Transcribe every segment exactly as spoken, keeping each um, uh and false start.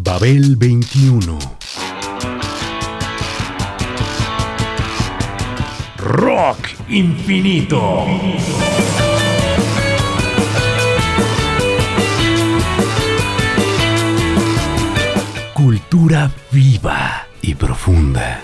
Babel veintiuno. Rock infinito. Cultura viva y profunda.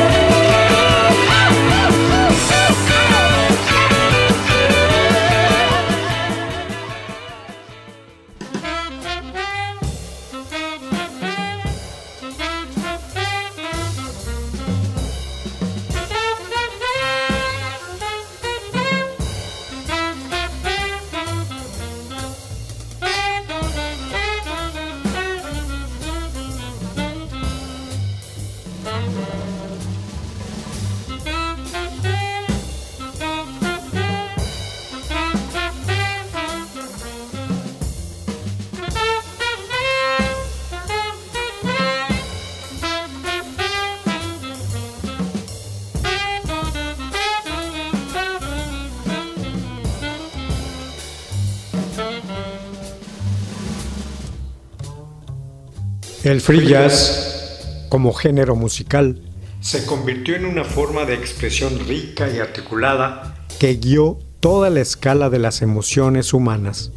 El free jazz, como género musical, se convirtió en una forma de expresión rica y articulada que guió toda la escala de las emociones humanas.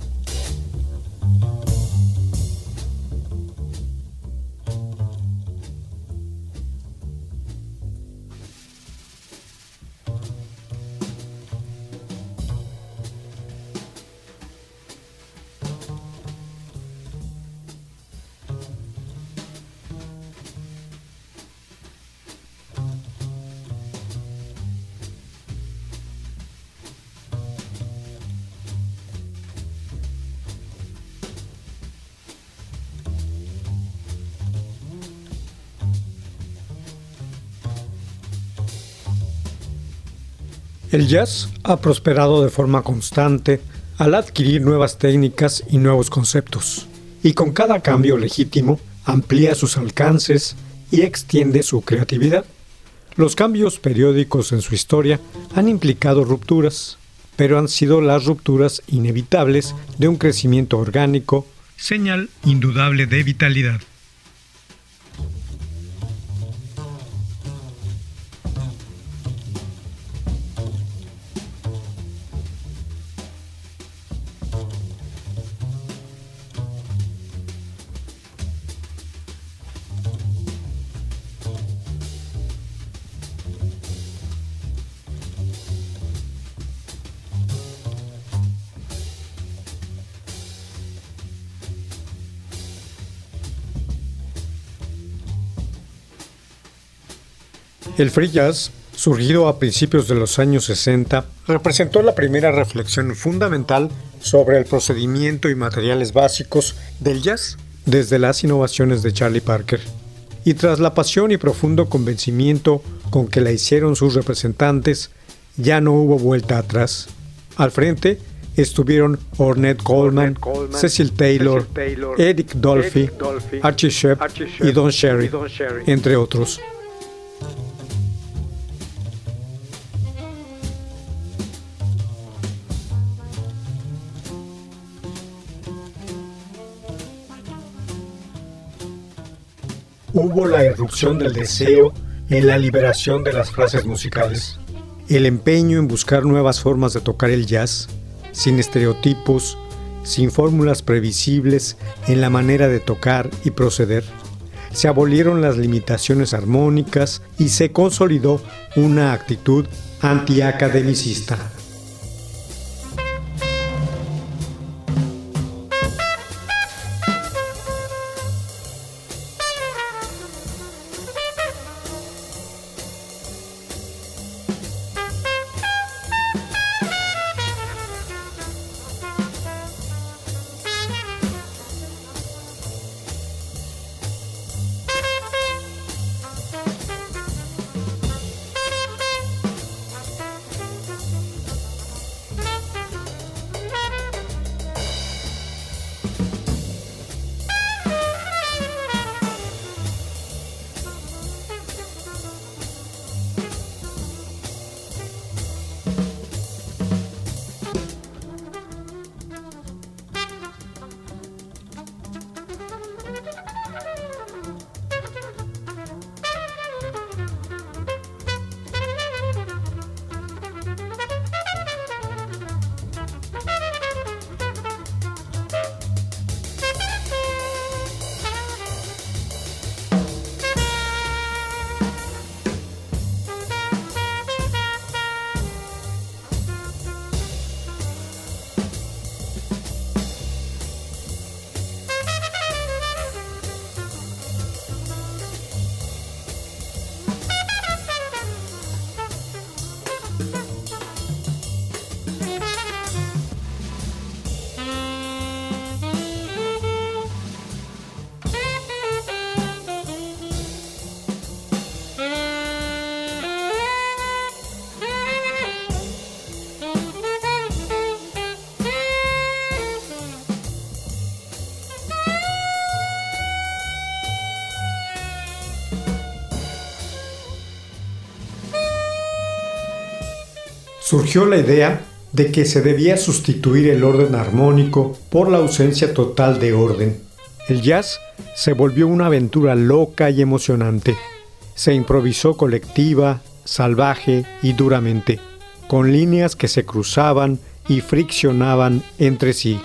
El jazz ha prosperado de forma constante al adquirir nuevas técnicas y nuevos conceptos, y con cada cambio legítimo amplía sus alcances y extiende su creatividad. Los cambios periódicos en su historia han implicado rupturas, pero han sido las rupturas inevitables de un crecimiento orgánico, señal indudable de vitalidad. El free jazz, surgido a principios de los años sesenta, representó la primera reflexión fundamental sobre el procedimiento y materiales básicos del jazz desde las innovaciones de Charlie Parker. Y tras la pasión y profundo convencimiento con que la hicieron sus representantes, ya no hubo vuelta atrás. Al frente estuvieron Ornette Coleman, Coleman Cecil Taylor, Cecil Taylor Eric Dolphy, Eric Dolphy Archie Shepp y Don Cherry, entre otros. Hubo la irrupción del deseo en la liberación de las frases musicales, el empeño en buscar nuevas formas de tocar el jazz, sin estereotipos, sin fórmulas previsibles en la manera de tocar y proceder. Se abolieron las limitaciones armónicas y se consolidó una actitud antiacademicista. surgió la idea de que se debía sustituir el orden armónico por la ausencia total de orden. El jazz se volvió una aventura loca y emocionante. Se improvisó colectiva, salvaje y duramente, con líneas que se cruzaban y friccionaban entre sí.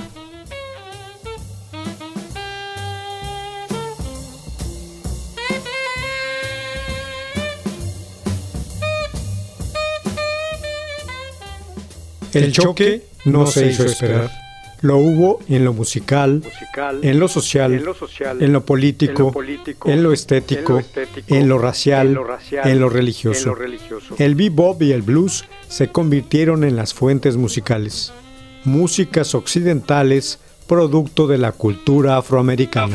El choque no se hizo esperar. Lo hubo en lo musical, en lo social, en lo político, en lo estético, en lo racial, en lo religioso. El bebop y el blues se convirtieron en las fuentes musicales, músicas occidentales producto de la cultura afroamericana.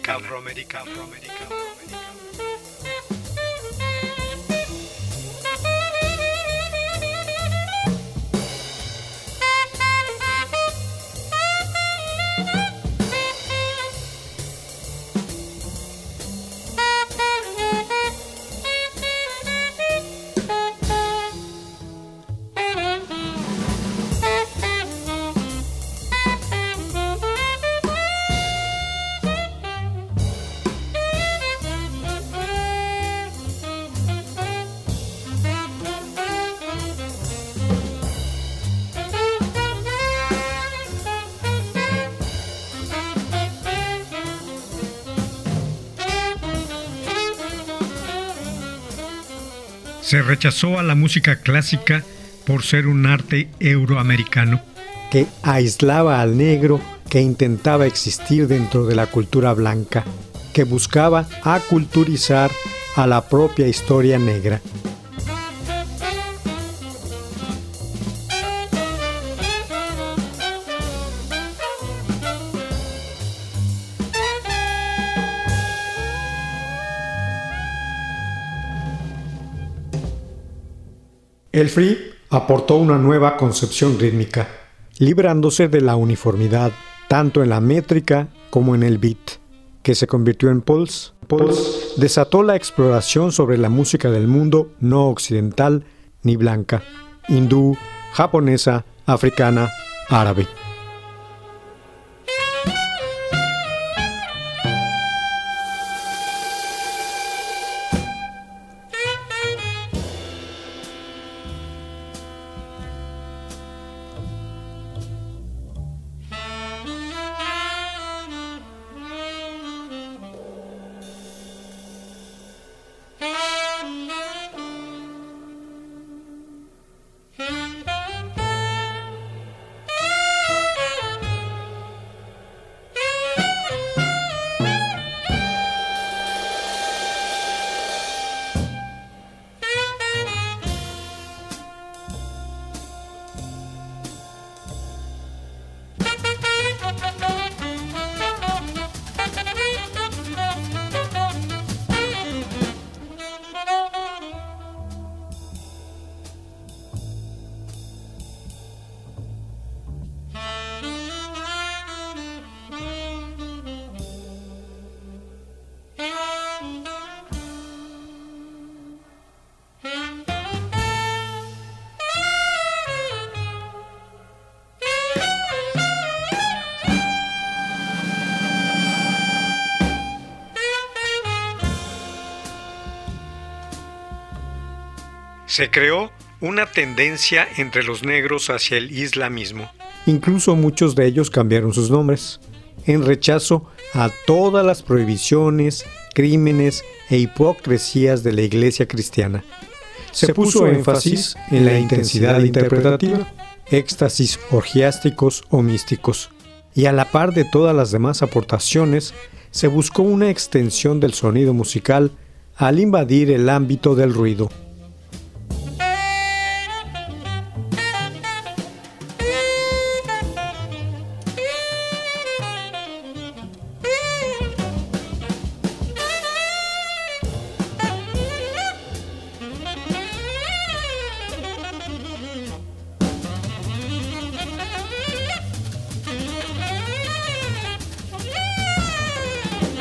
Se rechazó a la música clásica por ser un arte euroamericano que aislaba al negro, que intentaba existir dentro de la cultura blanca, que buscaba aculturizar a la propia historia negra. El free aportó una nueva concepción rítmica, librándose de la uniformidad tanto en la métrica como en el beat, que se convirtió en pulse. Pulse desató la exploración sobre la música del mundo no occidental ni blanca, hindú, japonesa, africana, árabe. Se creó una tendencia entre los negros hacia el islamismo. Incluso muchos de ellos cambiaron sus nombres, en rechazo a todas las prohibiciones, crímenes e hipocresías de la iglesia cristiana. Se puso énfasis en la intensidad interpretativa, éxtasis orgiásticos o místicos, y a la par de todas las demás aportaciones, se buscó una extensión del sonido musical al invadir el ámbito del ruido.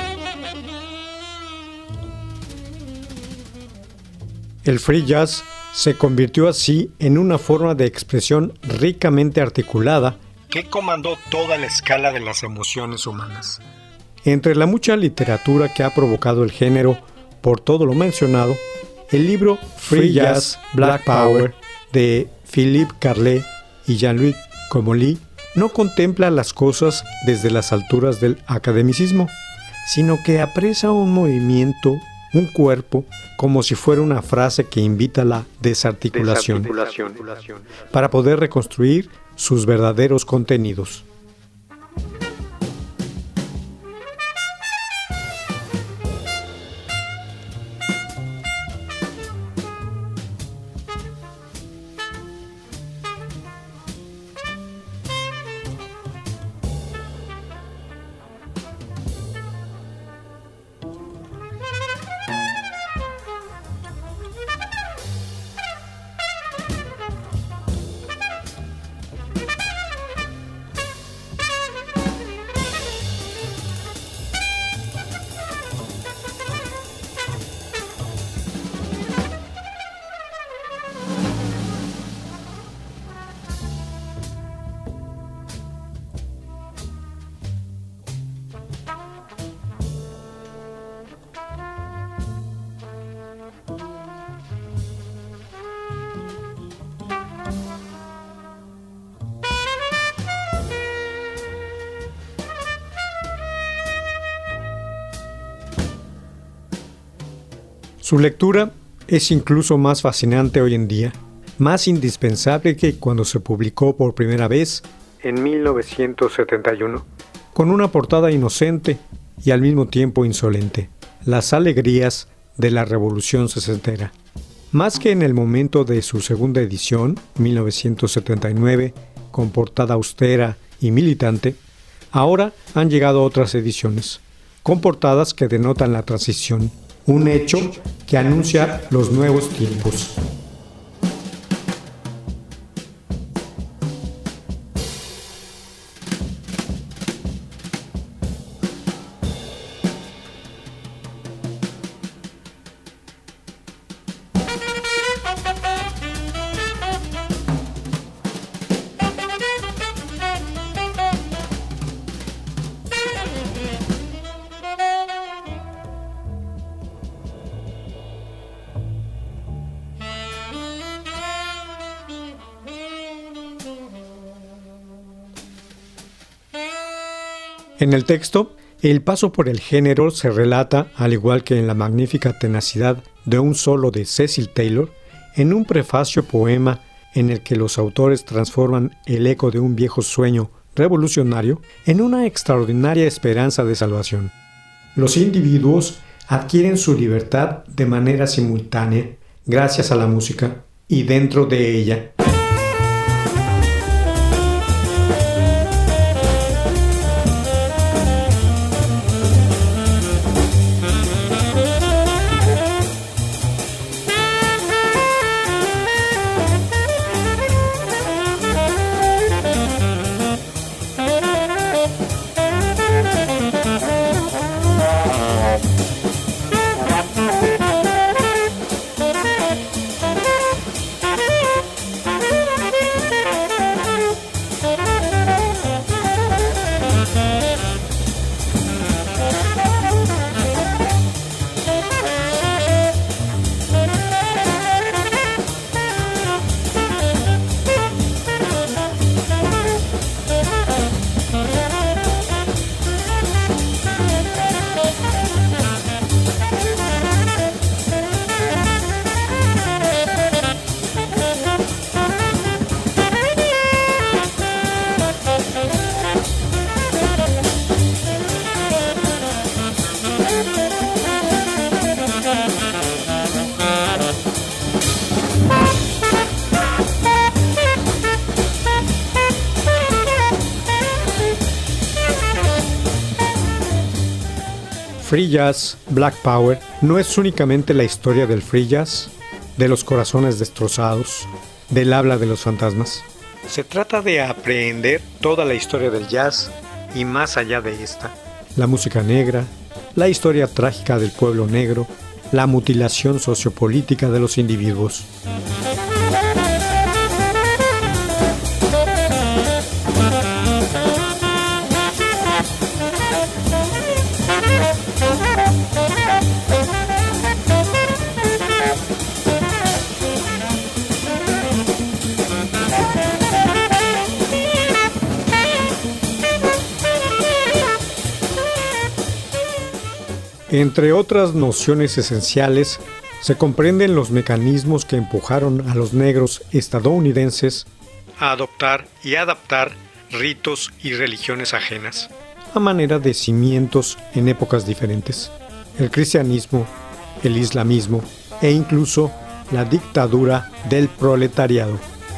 El free jazz se convirtió así en una forma de expresión ricamente articulada que comandó toda la escala de las emociones humanas. Entre la mucha literatura que ha provocado el género, por todo lo mencionado, el libro Free Jazz, Black Power de Philippe Carlet y Jean-Louis Comolli no contempla las cosas desde las alturas del academicismo, sino que apresa un movimiento, un cuerpo, como si fuera una frase que invita a la desarticulación, desarticulación. para poder reconstruir sus verdaderos contenidos. Su lectura es incluso más fascinante hoy en día, más indispensable que cuando se publicó por primera vez en mil novecientos setenta y uno, con una portada inocente y al mismo tiempo insolente, Las alegrías de la Revolución Sesentera. Más que en el momento de su segunda edición, mil novecientos setenta y nueve, con portada austera y militante, ahora han llegado otras ediciones, con portadas que denotan la transición, un hecho que anuncia los nuevos tiempos. En el texto, el paso por el género se relata, al igual que en la magnífica tenacidad de un solo de Cecil Taylor, en un prefacio poema en el que los autores transforman el eco de un viejo sueño revolucionario en una extraordinaria esperanza de salvación. Los individuos adquieren su libertad de manera simultánea gracias a la música y dentro de ella. Free Jazz, Black Power no es únicamente la historia del free jazz, de los corazones destrozados, del habla de los fantasmas. Se trata de aprehender toda la historia del jazz y más allá de esta, la música negra, la historia trágica del pueblo negro la mutilación sociopolítica de los individuos. Entre otras nociones esenciales, se comprenden los mecanismos que empujaron a los negros estadounidenses a adoptar y adaptar ritos y religiones ajenas, a manera de cimientos en épocas diferentes: el cristianismo, el islamismo e incluso la dictadura del proletariado.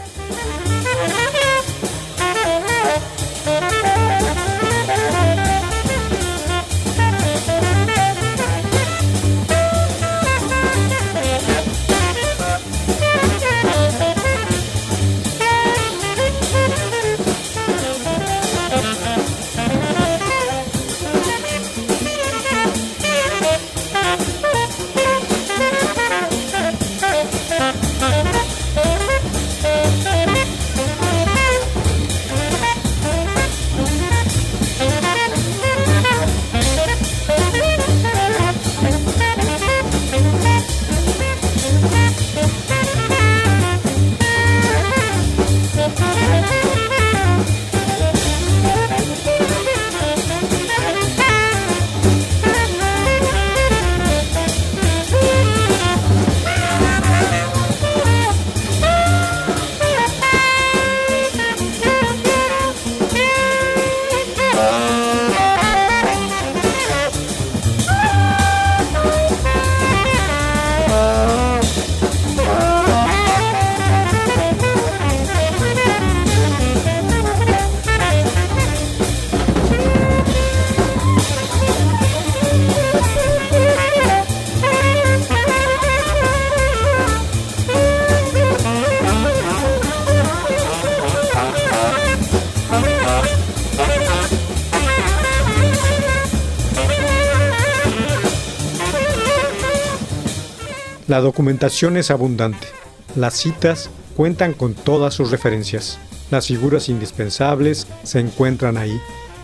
La documentación es abundante. Las citas cuentan con todas sus referencias. Las figuras indispensables se encuentran ahí.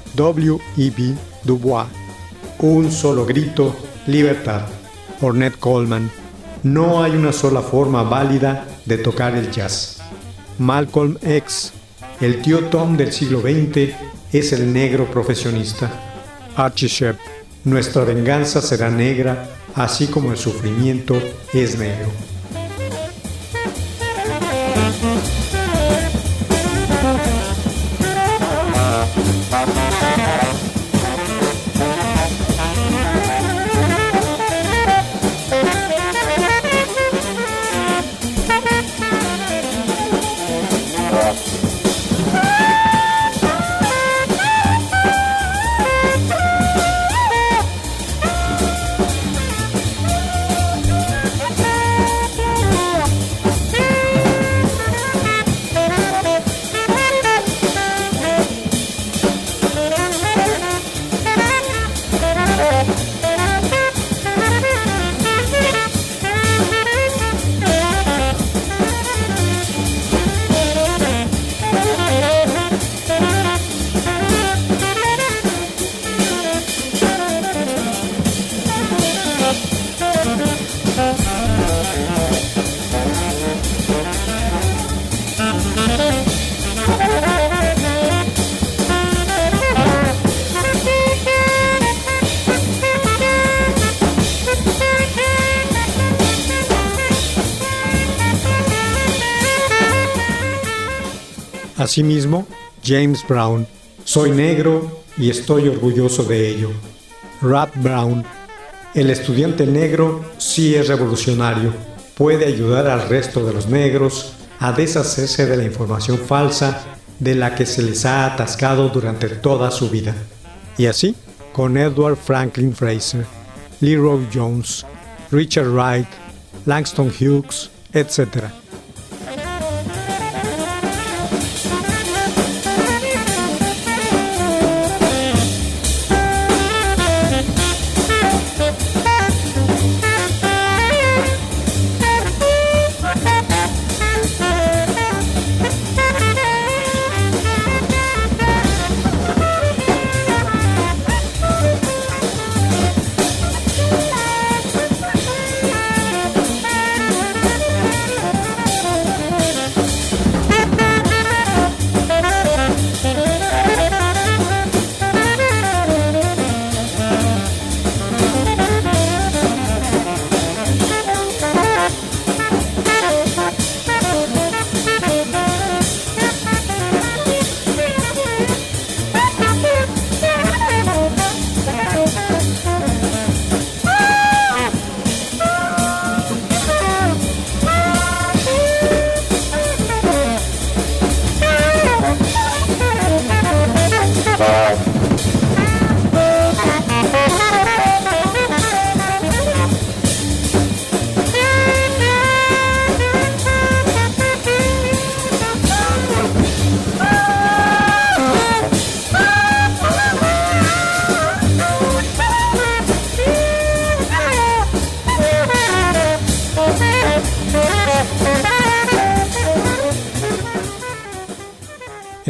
W E B Du Bois, Un solo grito, libertad. Ornette Coleman, no hay una sola forma válida de tocar el jazz. Malcolm X, el tío Tom del siglo veinte es el negro profesionista. Archie Shepp, nuestra venganza será negra, así como el sufrimiento es negro. Asimismo, James Brown, soy negro y estoy orgulloso de ello. Rap Brown, el estudiante negro sí es revolucionario, puede ayudar al resto de los negros a deshacerse de la información falsa de la que se les ha atascado durante toda su vida. Y así, con Edward Franklin Fraser, Leroy Jones, Richard Wright, Langston Hughes, etcétera.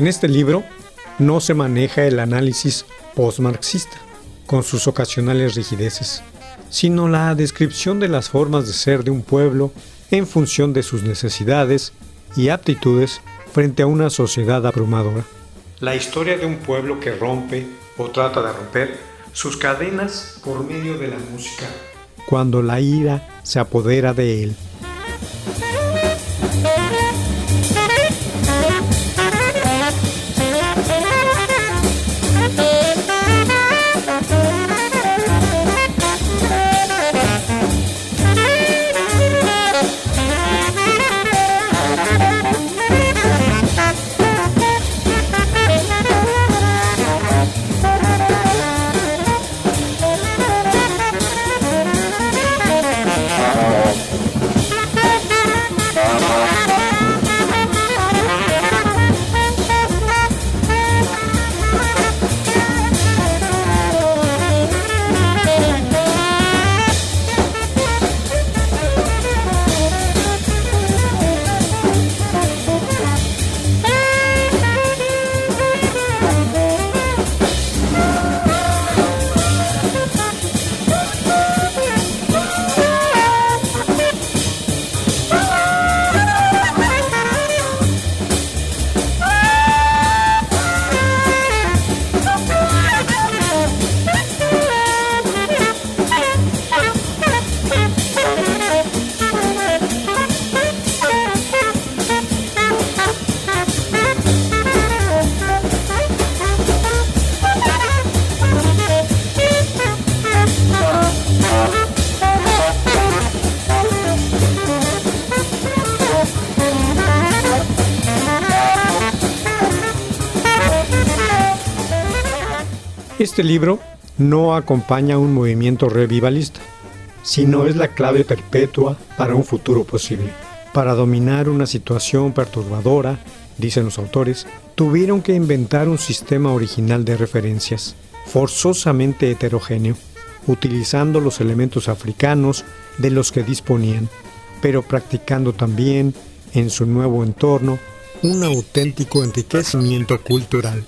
En este libro no se maneja el análisis postmarxista, con sus ocasionales rigideces, sino la descripción de las formas de ser de un pueblo en función de sus necesidades y aptitudes frente a una sociedad abrumadora. La historia de un pueblo que rompe o trata de romper sus cadenas por medio de la música, cuando la ira se apodera de él. Este libro no acompaña un movimiento revivalista, sino es la clave perpetua para un futuro posible. Para dominar una situación perturbadora, dicen los autores, tuvieron que inventar un sistema original de referencias, forzosamente heterogéneo, utilizando los elementos africanos de los que disponían, pero practicando también, en su nuevo entorno, un auténtico enriquecimiento cultural.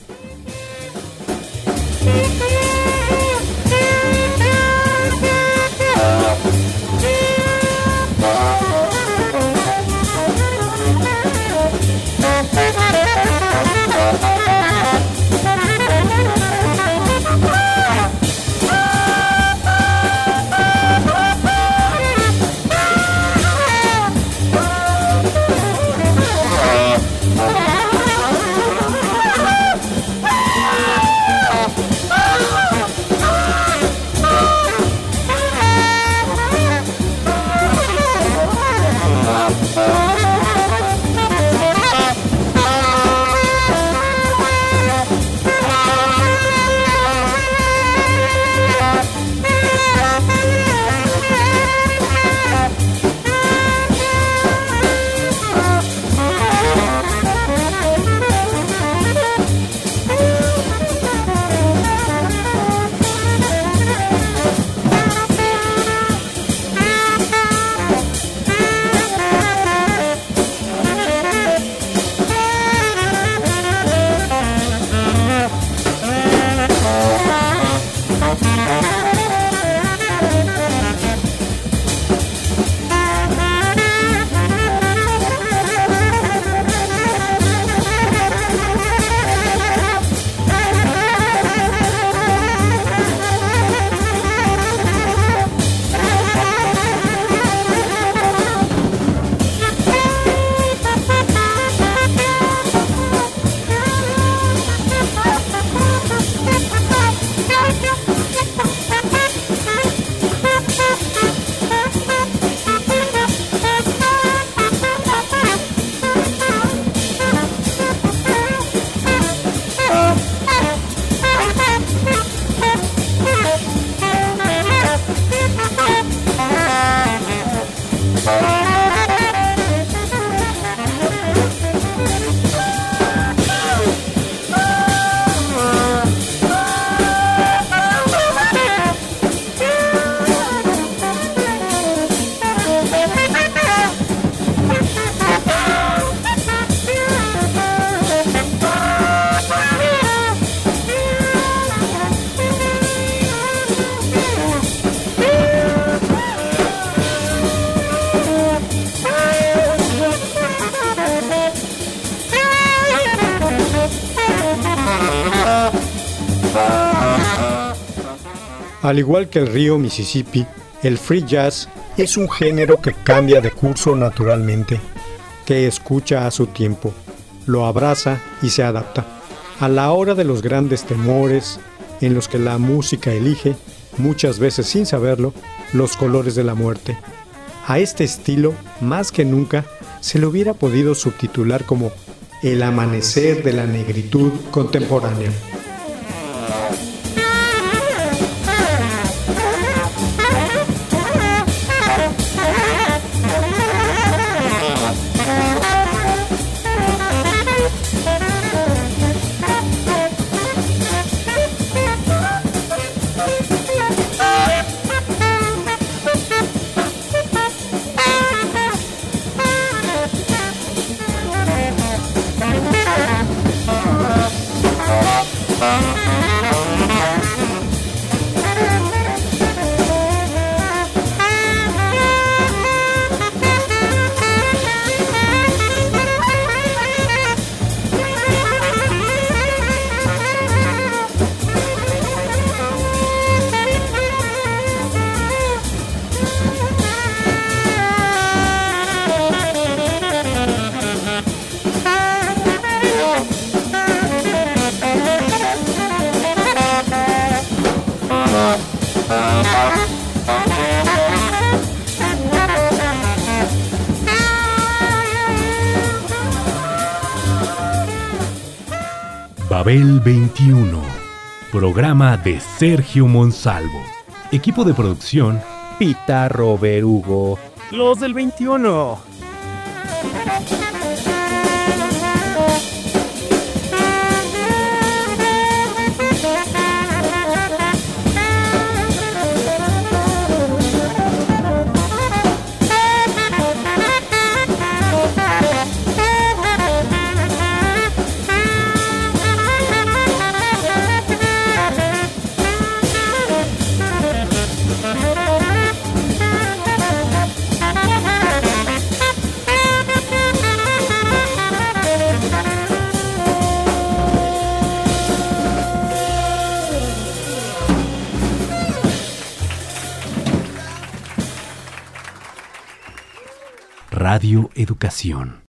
Al igual que el río Mississippi, el free jazz es un género que cambia de curso naturalmente, que escucha a su tiempo, lo abraza y se adapta. A la hora de los grandes temores, en los que la música elige, muchas veces sin saberlo, los colores de la muerte. A este estilo, más que nunca, se le hubiera podido subtitular como el amanecer de la negritud contemporánea. Babel veintiuno, programa de Sergio Monsalvo. Equipo de producción: Pitarro Verugo. Los del veintiuno. Radio Educación.